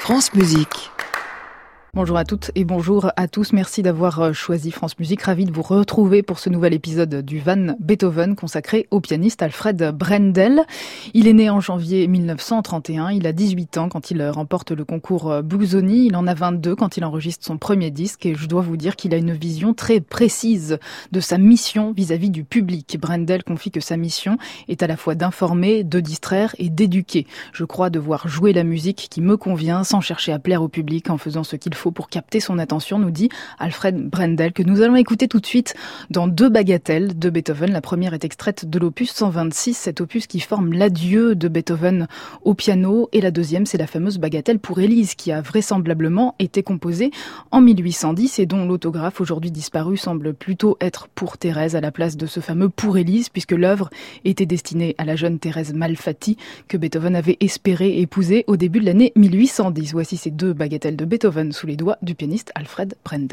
France Musique. Bonjour à toutes et bonjour à tous. Merci d'avoir choisi France Musique. Ravi de vous retrouver pour ce nouvel épisode du Van Beethoven consacré au pianiste Alfred Brendel. Il est né en janvier 1931. Il a 18 ans quand il remporte le concours Busoni. Il en a 22 quand il enregistre son premier disque et je dois vous dire qu'il a une vision très précise de sa mission vis-à-vis du public. Brendel confie que sa mission est à la fois d'informer, de distraire et d'éduquer. Je crois devoir jouer la musique qui me convient sans chercher à plaire au public en faisant ce qu'il faut pour capter son attention, nous dit Alfred Brendel, que nous allons écouter tout de suite dans Deux bagatelles de Beethoven. La première est extraite de l'opus 126, cet opus qui forme l'adieu de Beethoven au piano, et la deuxième, c'est la fameuse bagatelle pour Élise, qui a vraisemblablement été composée en 1810 et dont l'autographe aujourd'hui disparu semble plutôt être pour Thérèse à la place de ce fameux pour Élise, puisque l'œuvre était destinée à la jeune Thérèse Malfatti que Beethoven avait espéré épouser au début de l'année 1810. Voici ces deux bagatelles de Beethoven sous les doigts du pianiste Alfred Brendel.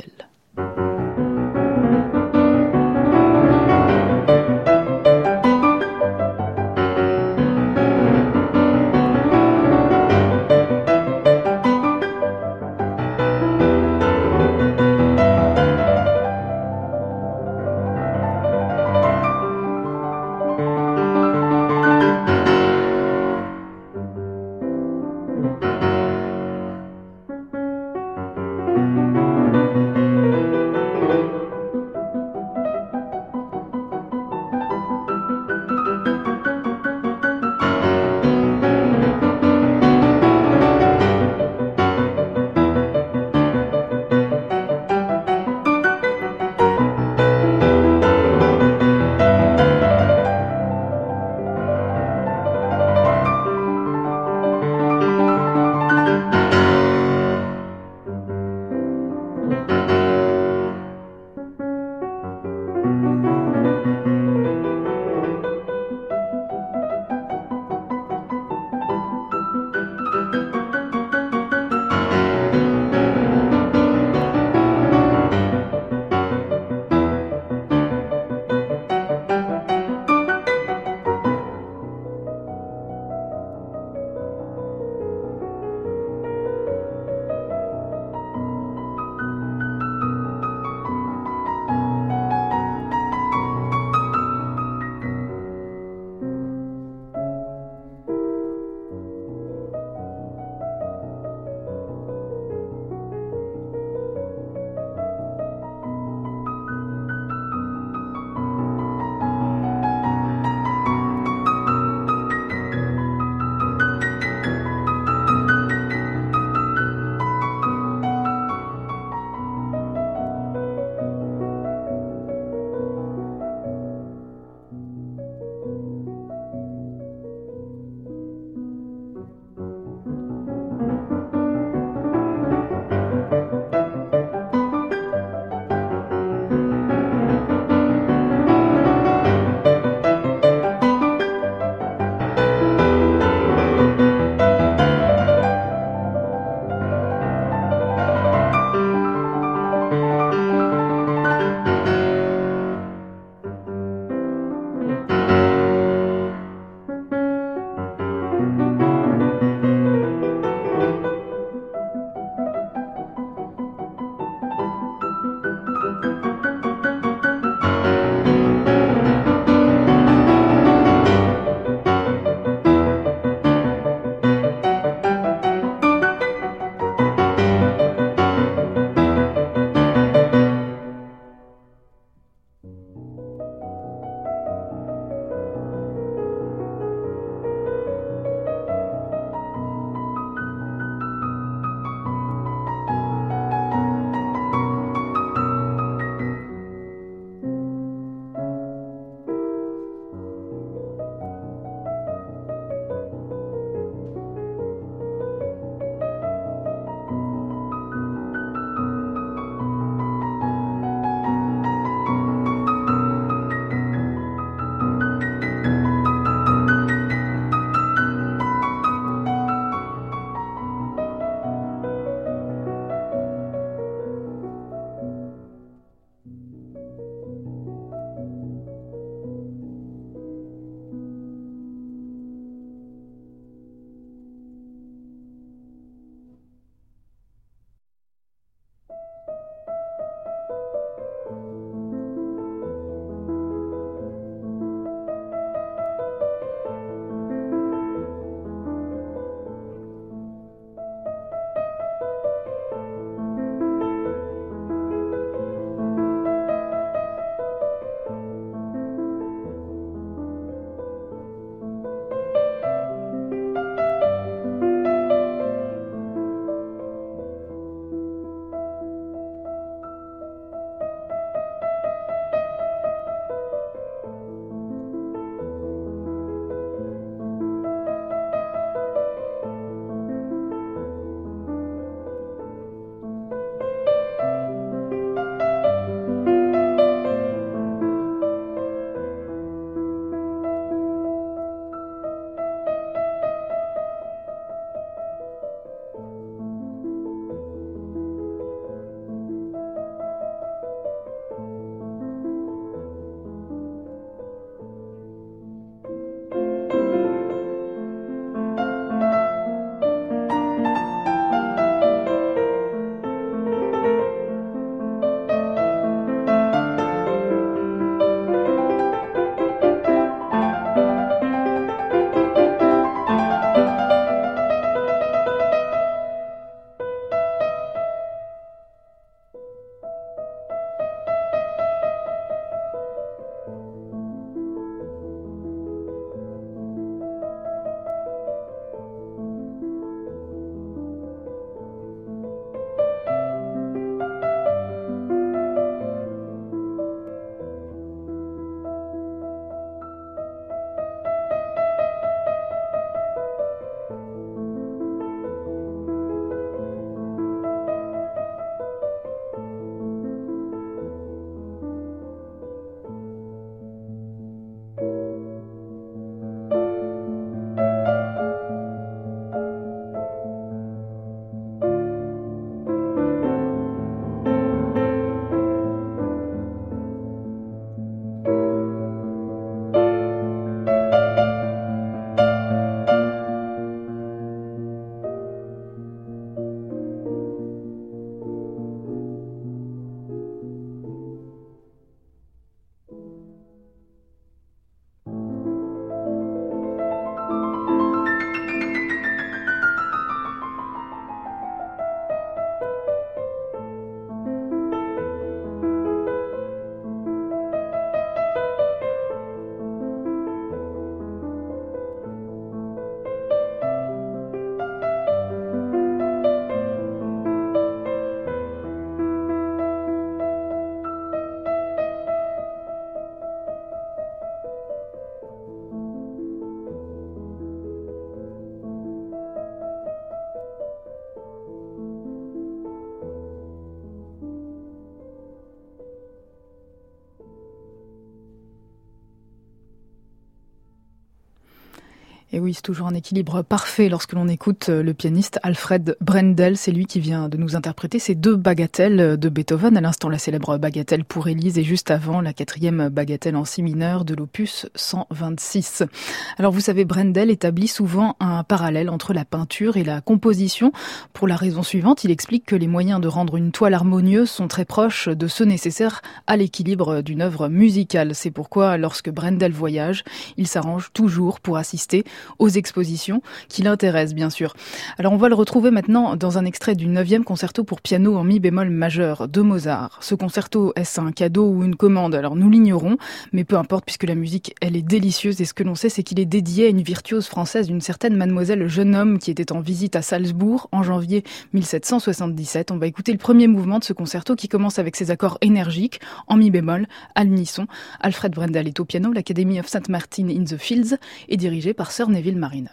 Et oui, c'est toujours un équilibre parfait lorsque l'on écoute le pianiste Alfred Brendel. C'est lui qui vient de nous interpréter ces 2 bagatelles de Beethoven. À l'instant, la célèbre bagatelle pour Élise et juste avant, la 4e bagatelle en si mineur de l'opus 126. Alors vous savez, Brendel établit souvent un parallèle entre la peinture et la composition. Pour la raison suivante, il explique que les moyens de rendre une toile harmonieuse sont très proches de ceux nécessaires à l'équilibre d'une œuvre musicale. C'est pourquoi, lorsque Brendel voyage, il s'arrange toujours pour assister aux expositions qui l'intéressent, bien sûr. Alors on va le retrouver maintenant dans un extrait du 9e concerto pour piano en mi bémol majeur de Mozart. Ce concerto, est-ce un cadeau ou une commande? Alors nous l'ignorons, mais peu importe puisque la musique, elle est délicieuse et ce que l'on sait, c'est qu'il est dédié à une virtuose française, une certaine mademoiselle Jeune-Homme qui était en visite à Salzbourg en janvier 1777. On va écouter le premier mouvement de ce concerto qui commence avec ses accords énergiques en mi bémol, à l'unisson. Alfred Brendel est au piano, l'Academy of St. Martin in the Fields est dirigée par Sir Neville Marriner.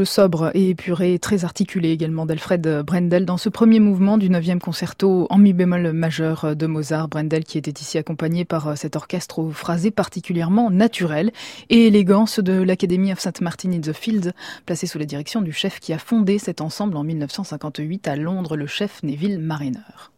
jeu sobre et épuré, très articulé également d'Alfred Brendel dans ce premier mouvement du 9e concerto en mi bémol majeur de Mozart. Brendel qui était ici accompagné par cet orchestre au phrasé particulièrement naturel et élégant, ceux de l'Academy of St. Martin in the Fields, placé sous la direction du chef qui a fondé cet ensemble en 1958 à Londres, le chef Neville Marriner.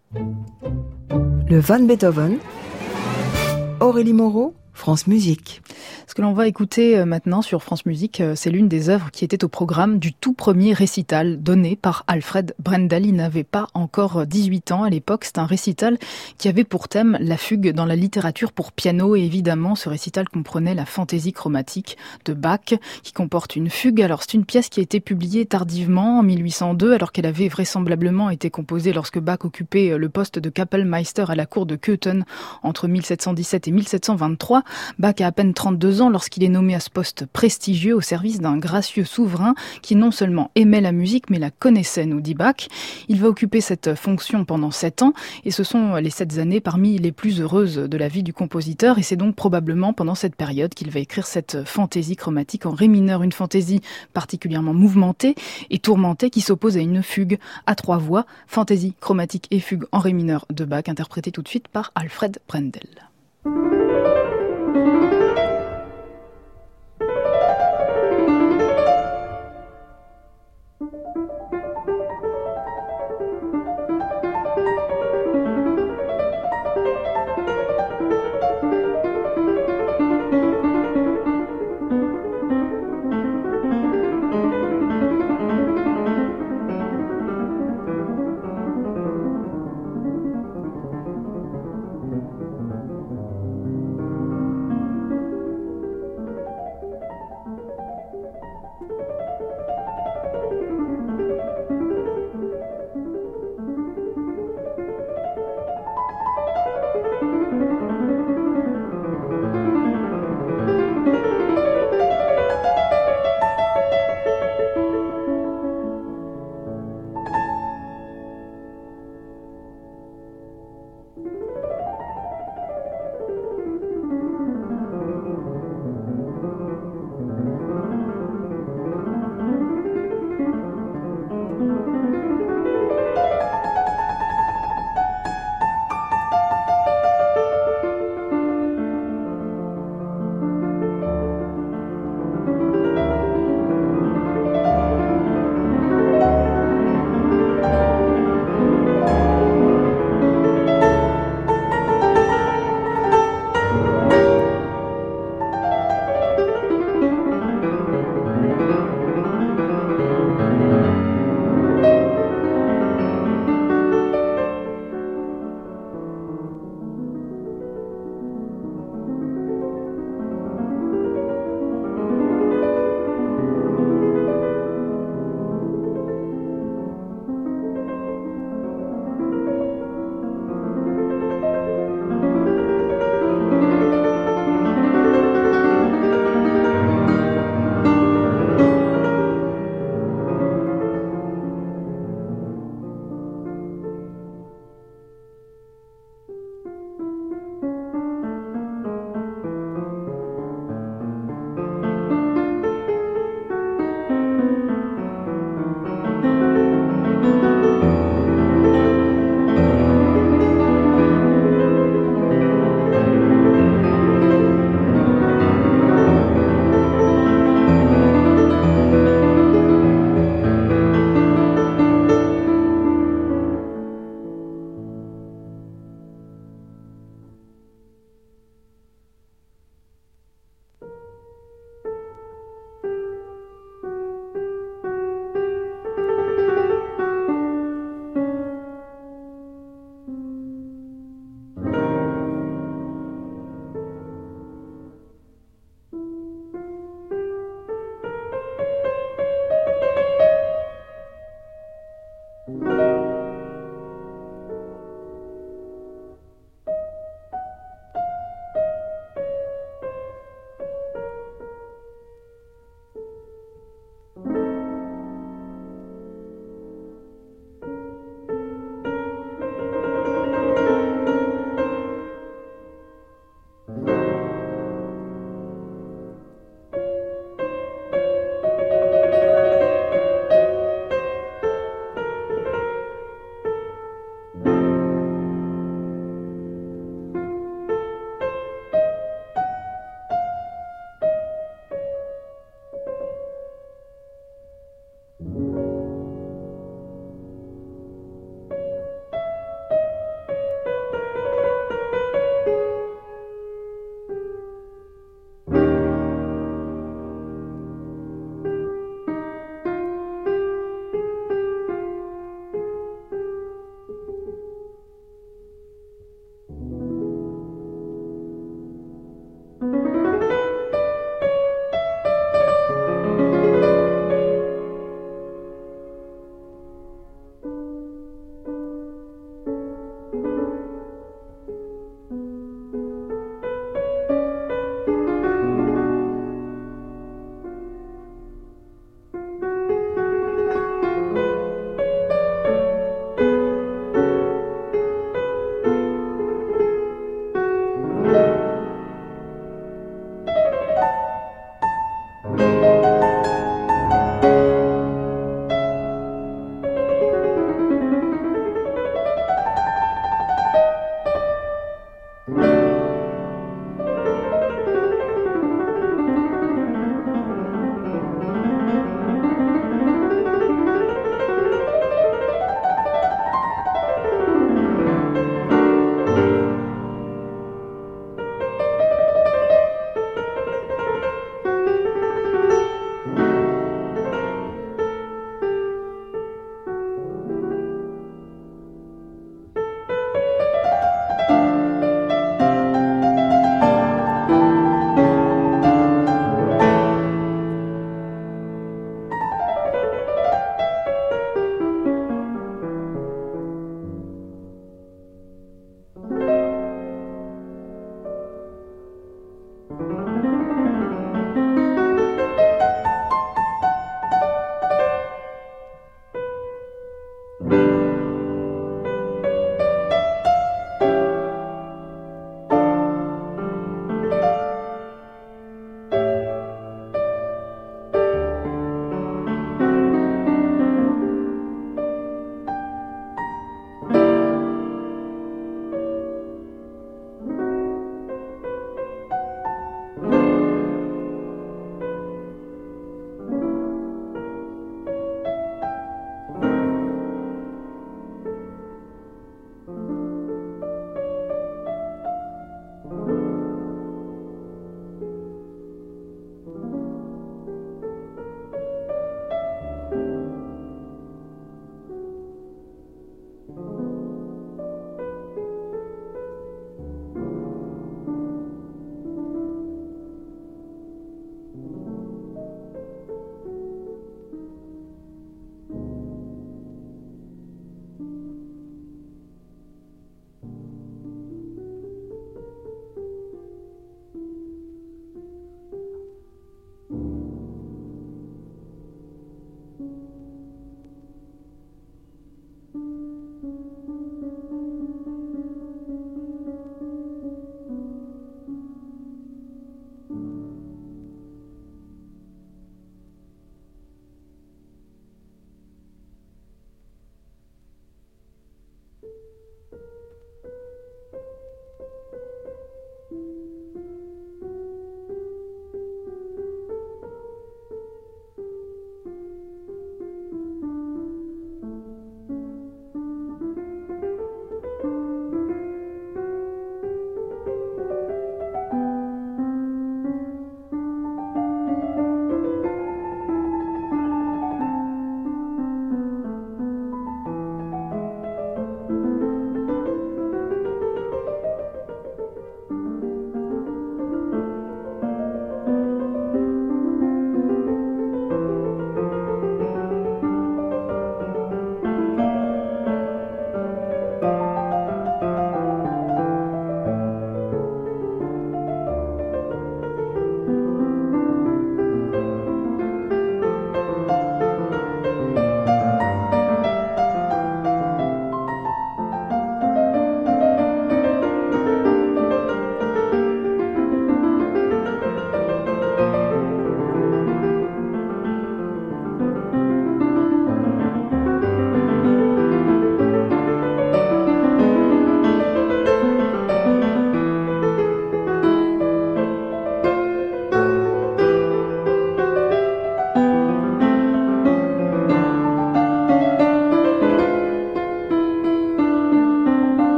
Le Van Beethoven, Aurélie Moreau, France Musique. Ce que l'on va écouter maintenant sur France Musique, c'est l'une des œuvres qui était au programme du tout premier récital donné par Alfred Brendel. Il n'avait pas encore 18 ans à l'époque. C'est un récital qui avait pour thème la fugue dans la littérature pour piano. Et évidemment, ce récital comprenait la fantaisie chromatique de Bach, qui comporte une fugue. Alors, c'est une pièce qui a été publiée tardivement, en 1802, alors qu'elle avait vraisemblablement été composée lorsque Bach occupait le poste de Kapellmeister à la cour de Köthen entre 1717 et 1723. Bach a à peine 32 ans lorsqu'il est nommé à ce poste prestigieux au service d'un gracieux souverain qui non seulement aimait la musique mais la connaissait, nous dit Bach. Il va occuper cette fonction pendant 7 ans et ce sont les 7 années parmi les plus heureuses de la vie du compositeur et c'est donc probablement pendant cette période qu'il va écrire cette fantaisie chromatique en ré mineur, une fantaisie particulièrement mouvementée et tourmentée qui s'oppose à une fugue à 3 voix, fantaisie chromatique et fugue en ré mineur de Bach, interprétée tout de suite par Alfred Brendel.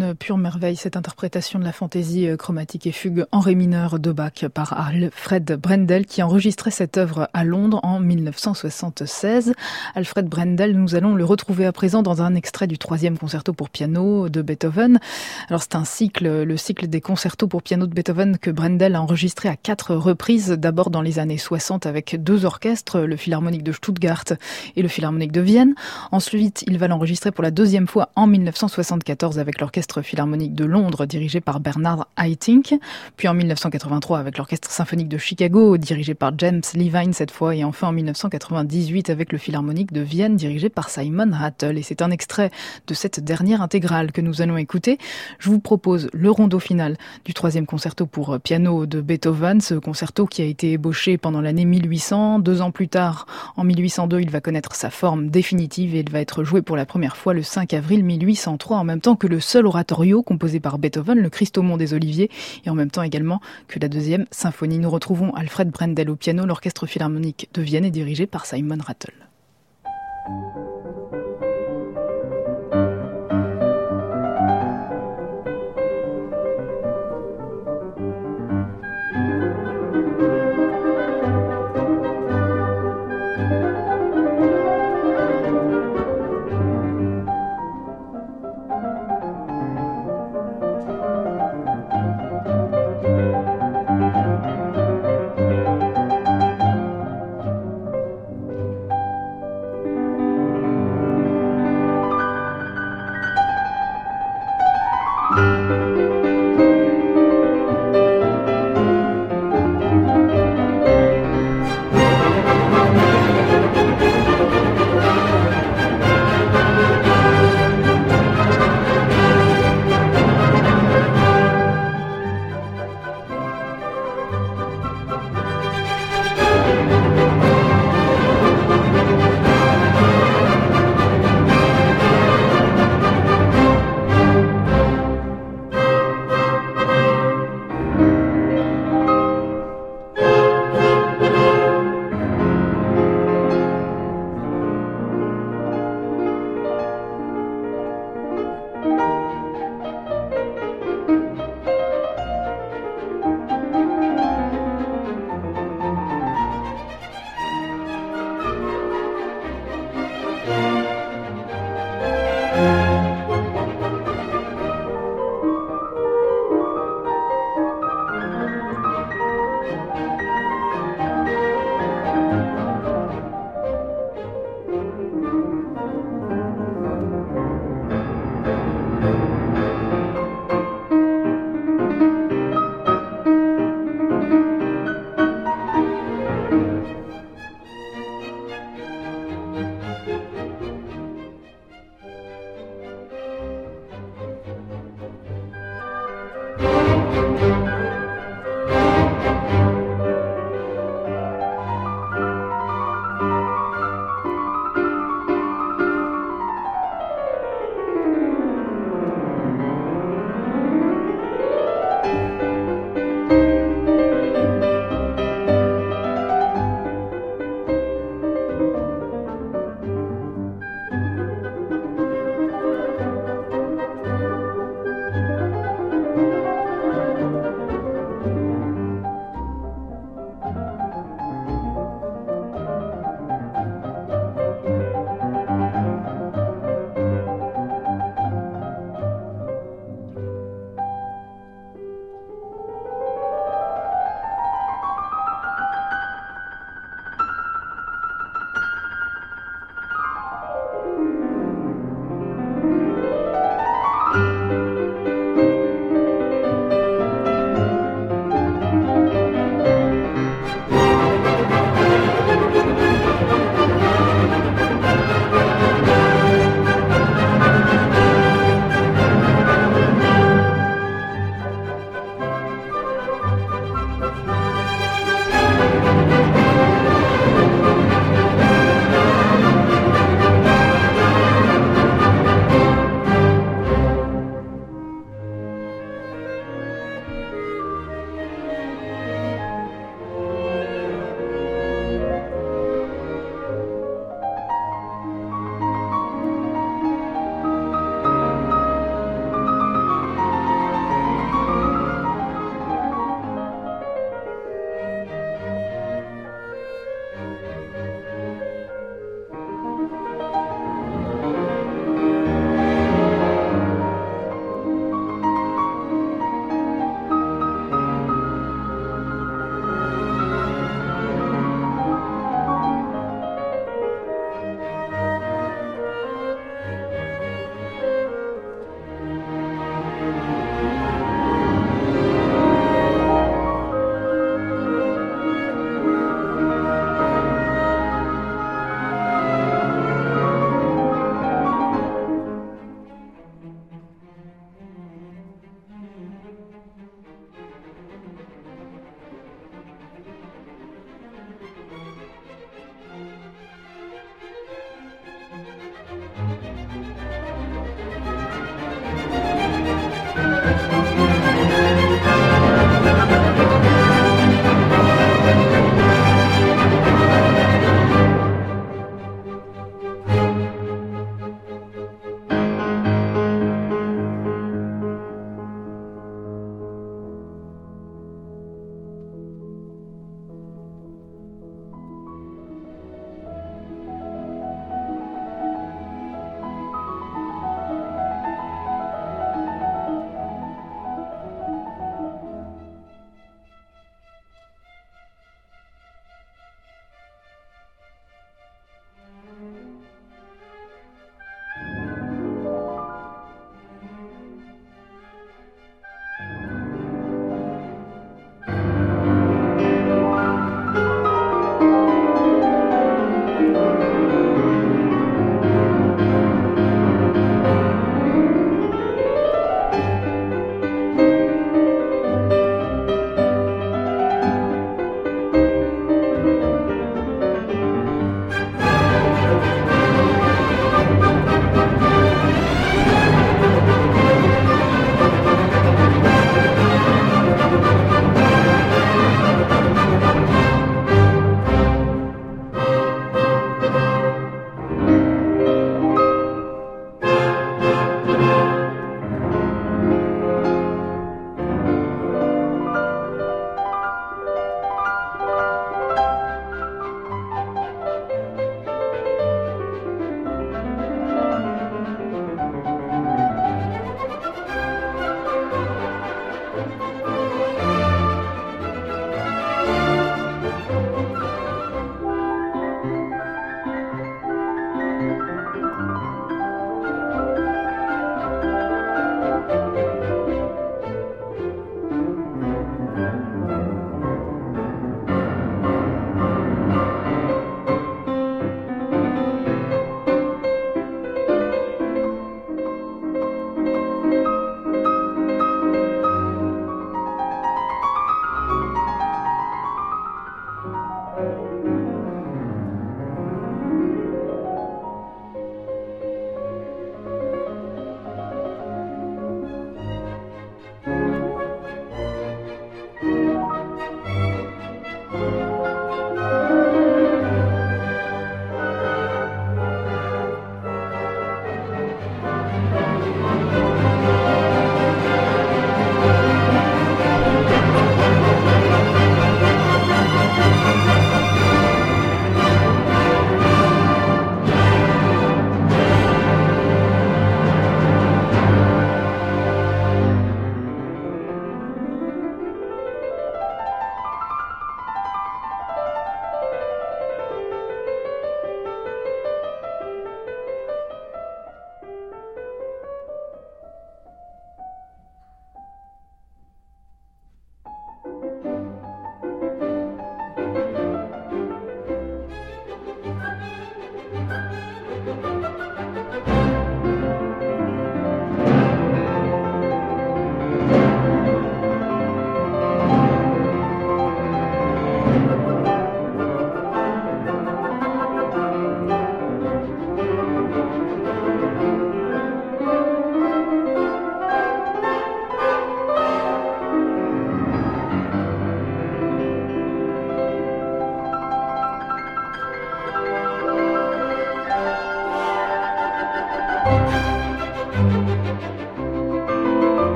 une pure merveille, cette interprétation de la fantaisie chromatique et fugue en ré mineur de Bach par Alfred Brendel, qui enregistrait cette œuvre à Londres en 1976. Alfred Brendel, nous allons le retrouver à présent dans un extrait du 3e concerto pour piano de Beethoven. Alors c'est un cycle, le cycle des concertos pour piano de Beethoven que Brendel a enregistré à 4 reprises, d'abord dans les années 60 avec 2 orchestres, le Philharmonique de Stuttgart et le Philharmonique de Vienne. Ensuite, il va l'enregistrer pour la 2e fois en 1974 avec l'Orchestre Philharmonique de Londres dirigé par Bernard Haitink, puis en 1983 avec l'Orchestre Symphonique de Chicago dirigé par James Levine cette fois, et enfin en 1998 avec le Philharmonique de Vienne dirigé par Simon Rattle. Et c'est un extrait de cette dernière intégrale que nous allons écouter. Je vous propose le rondo final du 3e concerto pour piano de Beethoven, ce concerto qui a été ébauché pendant l'année 1800. 2 ans plus tard, en 1802, il va connaître sa forme définitive et il va être joué pour la première fois le 5 avril 1803, en même temps que le seul oratorio composé par Beethoven, le Christ au mont des Oliviers, et en même temps également que la 2e symphonie. Nous retrouvons Alfred Brendel au piano, l'Orchestre Philharmonique de Vienne est dirigé par Simon Rattle.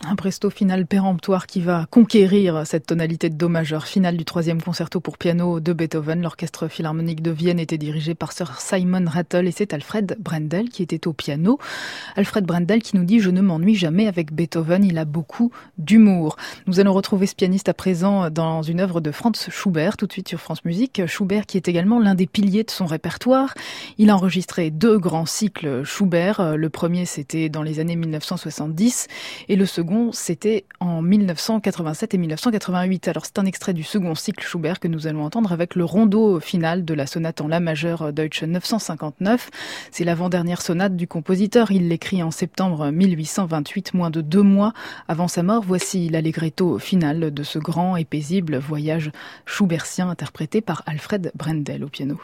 Un presto final péremptoire qui va conquérir cette tonalité de do majeur finale du 3e concerto pour piano de Beethoven. L'Orchestre Philharmonique de Vienne était dirigé par Sir Simon Rattle et c'est Alfred Brendel qui était au piano. Alfred Brendel qui nous dit « Je ne m'ennuie jamais avec Beethoven, il a beaucoup d'humour ». Nous allons retrouver ce pianiste à présent dans une œuvre de Franz Schubert, tout de suite sur France Musique. Schubert qui est également l'un des piliers de son répertoire. Il a enregistré 2 grands cycles Schubert. Le premier, c'était dans les années 1970 et le second, c'était en 1987 et 1988. Alors c'est un extrait du second cycle Schubert que nous allons entendre avec le rondo final de la sonate en la majeure Deutsche 959. C'est l'avant-dernière sonate du compositeur. Il l'écrit en septembre 1828, moins de 2 mois avant sa mort. Voici l'allegretto final de ce grand et paisible voyage schubertien interprété par Alfred Brendel au piano.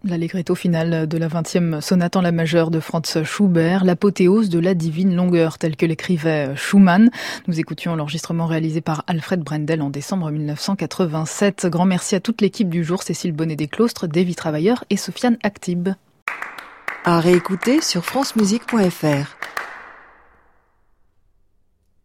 L'allegretto final de la 20e sonate en la majeure de Franz Schubert, l'apothéose de la divine longueur, telle que l'écrivait Schumann. Nous écoutions l'enregistrement réalisé par Alfred Brendel en décembre 1987. Grand merci à toute l'équipe du jour, Cécile Bonnet-Desclostres, Davy Travailleur et Sofiane Aktib. À réécouter sur francemusique.fr.